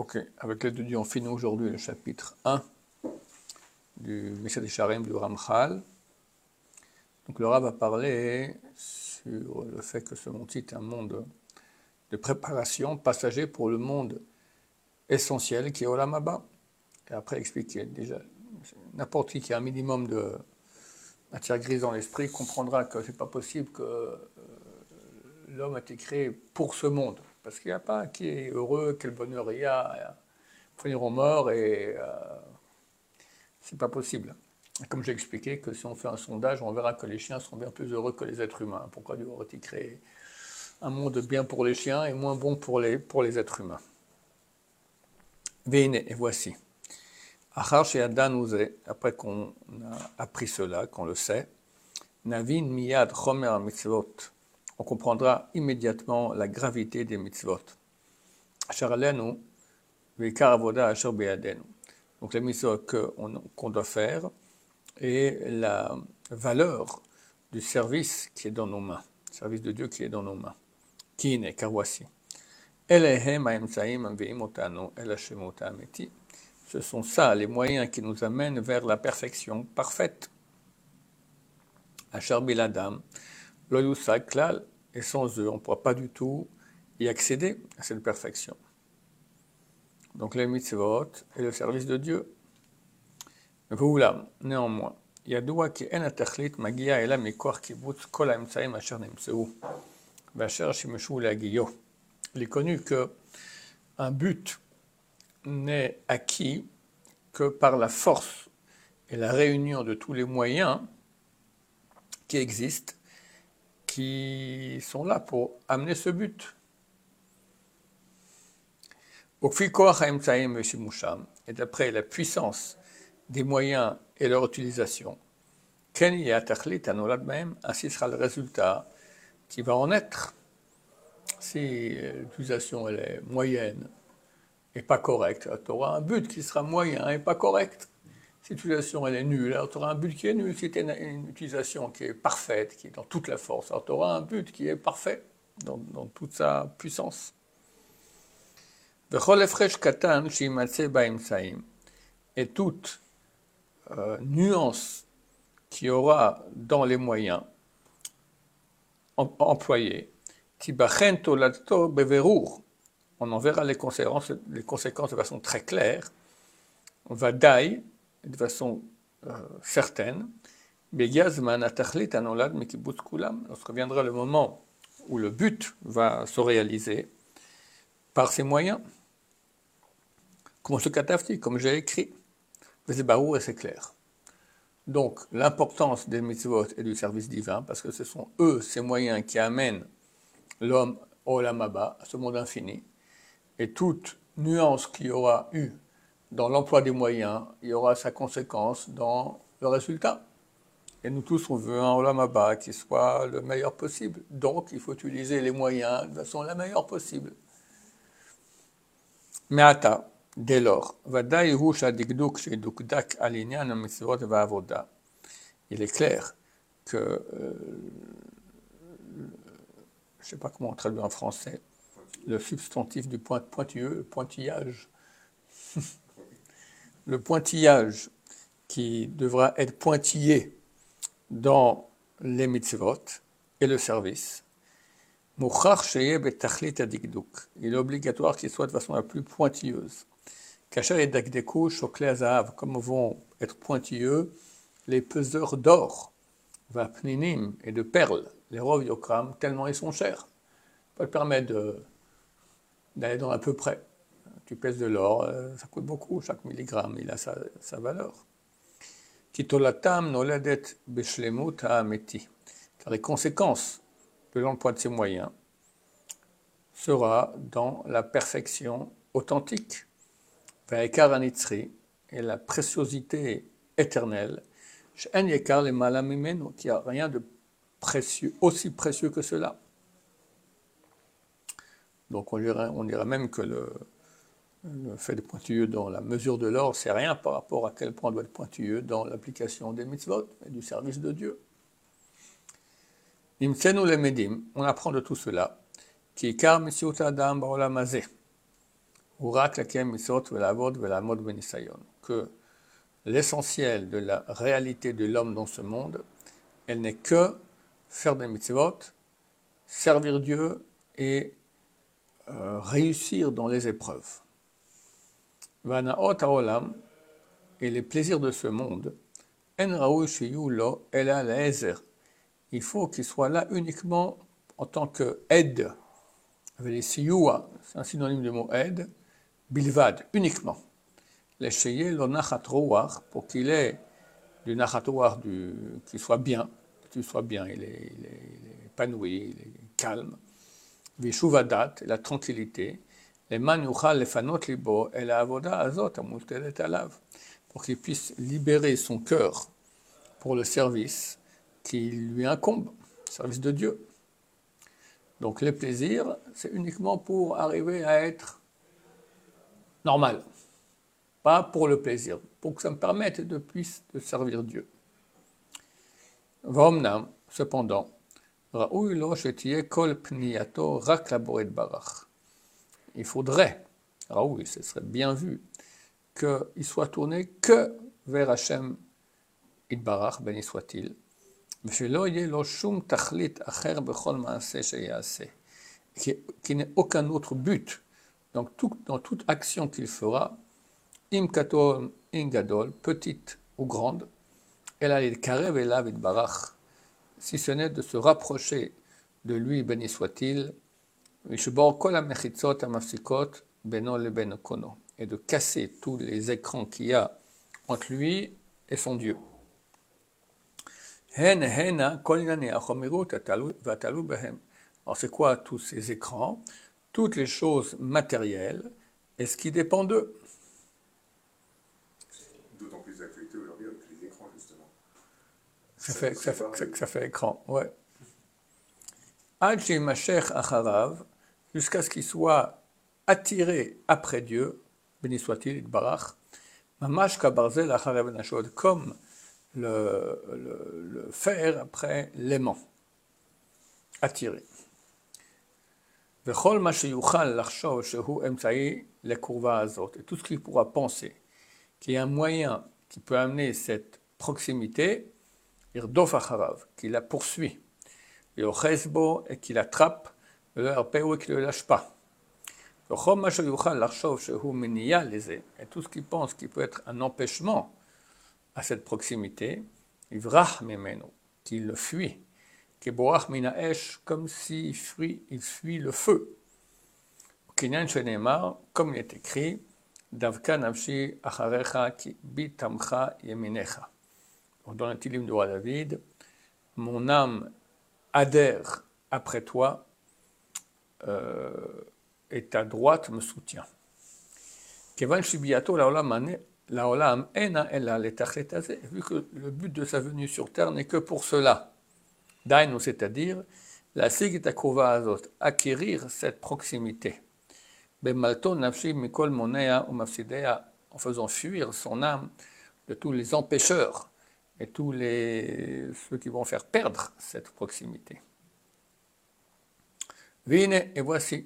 Ok, avec l'aide de Dieu, on finit aujourd'hui le chapitre 1 du Mesad Yesharim du Ramchal. Donc le Rav va parler sur le fait que ce monde est un monde de préparation passager pour le monde essentiel qui est Olam Haba. Et après expliquer déjà, n'importe qui a un minimum de matière grise dans l'esprit comprendra que c'est pas possible que l'homme a été créé pour ce monde. Parce qu'il n'y a pas qui est heureux, quel bonheur il y a. Finir aux morts et c'est pas possible. Comme j'ai expliqué que si on fait un sondage, on verra que les chiens seront bien plus heureux que les êtres humains. Pourquoi Dieu aurait-il créé un monde bien pour les chiens et moins bon pour les êtres humains? Veine, et voici. Achar she'adan uze, après qu'on a appris cela, qu'on le sait, Navin miyad chomer mitzvot, on comprendra immédiatement la gravité des mitzvot. Achar alenu, veikar avoda asher be'adenu. Donc les mitzvot qu'on doit faire et la valeur du service qui est dans nos mains, le service de Dieu qui est dans nos mains. Qui n'est, car voici. Ce sont ça les moyens qui nous amènent vers la perfection parfaite. Asher biladam, lo yusak klal, et sans eux, on ne pourra pas du tout y accéder à cette perfection. Donc les mitzvot et le service de Dieu. ואולם, néanmoins, ידוע כי אין התכלית מגיעה אלא מכוח קיבוץ כל האמצעים אשר נמצאו ואשר שימשו להגיעו. Il est connu qu'un but n'est acquis que par la force et la réunion de tous les moyens qui existent, qui sont là pour amener ce but. וכפי כוח האמצעים ושימושם, et d'après la puissance des moyens et leur utilisation, ainsi sera le résultat qui va en être. Si l'utilisation elle est moyenne et pas correcte, tu auras un but qui sera moyen et pas correct. Si l'utilisation elle est nulle, alors tu auras un but qui est nul. Si tu as une utilisation qui est parfaite, qui est dans toute la force, alors tu auras un but qui est parfait dans toute sa puissance. Et toute nuance qu'il y aura dans les moyens employés, on en verra les conséquences de façon très claire, on va de façon certaine, lorsque viendra le moment où le but va se réaliser par ces moyens, comme j'ai écrit. C'est barour et c'est clair. Donc, l'importance des mitzvot et du service divin, parce que ce sont eux, ces moyens qui amènent l'homme au Olam Haba, à ce monde infini, et toute nuance qu'il y aura eu dans l'emploi des moyens, il y aura sa conséquence dans le résultat. Et nous tous, on veut un Olam Haba qui soit le meilleur possible. Donc, il faut utiliser les moyens de façon la meilleure possible. Mais attends. Dès lors, il est clair que, je ne sais pas comment on traduit en français, le substantif du pointilleux, le pointillage, le pointillage qui devra être pointillé dans les mitzvot et le service, il est obligatoire qu'il soit de façon la plus pointilleuse. Comme vont être pointilleux les peseurs d'or, et de perles, les rov yokram, tellement ils sont chers. Pas te permettre d'aller dans à peu près. Tu pèses de l'or, ça coûte beaucoup, chaque milligramme, il a sa valeur. Car les conséquences de l'emploi de ces moyens sera dans la perfection authentique. Et la préciosité éternelle, qu'il n'y a rien de précieux, aussi précieux que cela. Donc on dirait même que le fait de pointilleux dans la mesure de l'or, c'est rien par rapport à quel point on doit être pointilleux dans l'application des mitzvot et du service de Dieu. On apprend de tout cela. que l'essentiel de la réalité de l'homme dans ce monde, elle n'est que faire des mitzvot, servir Dieu et réussir dans les épreuves. Vanaot haolam, et les plaisirs de ce monde, en raoui shiyu lo ela le'ezer. Il faut qu'il soit là uniquement en tant que aide. Les siyua, c'est un synonyme du mot aide, bilvad, uniquement. Les sheye lo nachat roar, pour qu'il ait du nachat roar, qu'il soit bien, il est épanoui, il est calme. Vishuvadat, la tranquillité. Les man yuchal lefanot libo, et la avoda azot amultelet alav, pour qu'il puisse libérer son cœur pour le service qui lui incombe, le service de Dieu. Donc les plaisirs, c'est uniquement pour arriver à être normal, pas pour le plaisir, pour que ça me permette de servir Dieu. V'omnam, cependant, raoui lo shetie kol pniyato rak laboret barach. Il faudrait, raoui, ce serait bien vu, qu'il soit tourné que vers Hachem Itbarach, béni soit-il, qu'il n'ait aucun autre but. Donc dans toute action qu'il fera, im katol, in gadol, petite ou grande, elle a les karev elav Itbarach, si ce n'est de se rapprocher de lui, béni soit-il, vishbor kol hamechitzot hamafsikot beno leben kono, et de casser tous les écrans qu'il y a entre lui et son Dieu. Alors c'est quoi tous ces écrans? Toutes les choses matérielles et ce qui dépend d'eux. D'autant plus d'actualité aujourd'hui avec les écrans, justement. Ça fait écran, ouais. Jusqu'à ce qu'il soit attiré après Dieu, béni soit-il, Itbarach, mamash kabarzel acharev nashod, comme le fer après l'aimant, attiré. Vechol ma sheyuchal lachshov shehu emtsaï lekurva azot, et tout ce qu'il pourra penser, qu'il y a un moyen qui peut amener cette proximité, irdof acharav, qui la poursuit, yochesbo, et qui l'attrape, le arpeo, et qui ne le lâche pas. Et tout ce qu'il pense qui peut être un empêchement à cette proximité, qu'il le fuit, comme s'il fuit le feu. Comme il est écrit, dans le Tilim du roi David, mon âme adhère après toi, et ta droite me soutient. Vu que le but de sa venue sur terre n'est que pour cela, c'est-à-dire acquérir cette proximité, en faisant fuir son âme de tous les empêcheurs et tous ceux qui vont faire perdre cette proximité. Et voici,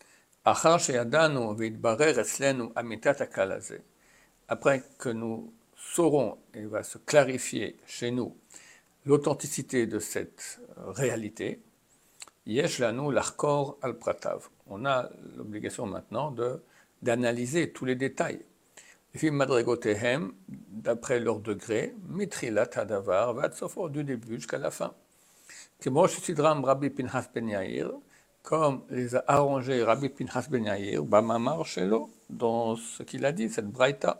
après que nous saurons, et va se clarifier chez nous, l'authenticité de cette réalité, on a l'obligation maintenant d'analyser tous les détails. D'après leur degré, du début jusqu'à la fin. Comme les a arrangés Rabbi Pinchas ben Yair, Bamamar Shelo, dans ce qu'il a dit, cette braïta,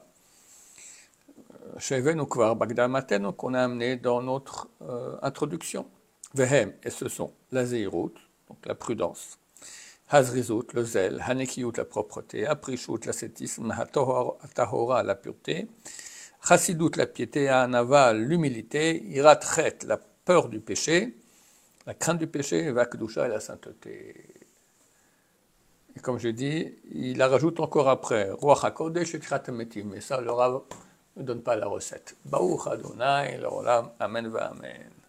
Sheven Ukvar Bagdamateno, qu'on a amené dans notre introduction. Vehem, et ce sont la Zeirut, donc la prudence, Hazrizut, le zèle, Hanekiyut, la propreté, Aprishut, l'ascétisme, Tahora, la pureté, Chassidut, la piété, Anava, l'humilité, Iratchet, la peur du péché, la crainte du péché, Vakdusha et la sainteté. Et comme je dis, il la rajoute encore après, Ruach HaKodesh et Tchirat HaMetim, mais ça, le Rav ne donne pas la recette. Baruch Adonai, l'Olam, Amen va Amen.